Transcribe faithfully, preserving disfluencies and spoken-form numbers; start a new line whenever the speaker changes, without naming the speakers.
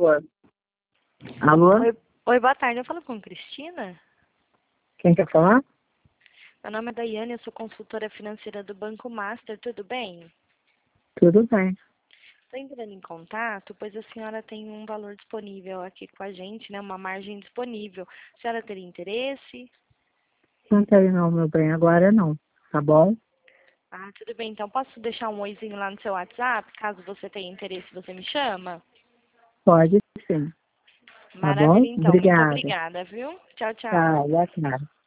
favor. Alô?
Oi, oi, boa tarde. Eu falo com Cristina?
Quem quer falar?
Meu nome é Daiane, eu sou consultora financeira do Banco Master, tudo bem?
Tudo bem.
Estou entrando em contato, pois a senhora tem um valor disponível aqui com a gente, né? Uma margem disponível. A senhora teria interesse?
Não tem não, meu bem. Agora não. Tá bom?
Ah, tudo bem. Então, posso deixar um oizinho lá no seu WhatsApp? Caso você tenha interesse, você me chama?
Pode sim. Tá bom?
Maravilha, então. Muito
Obrigada.
obrigada, viu? Tchau, tchau.
Tá, boa tarde.